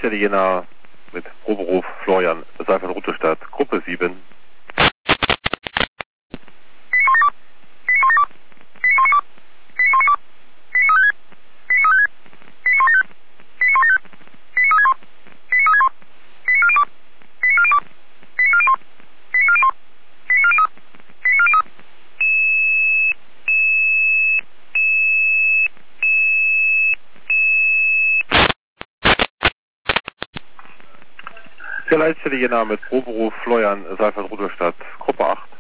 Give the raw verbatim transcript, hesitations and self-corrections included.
Leitstelle Jena mit Proberuf Florian, Seifert-Route Stadt, Gruppe sieben. Der Leitstelle Jena mit Proberuf Florian, Seifert-Route Stadt, Gruppe acht.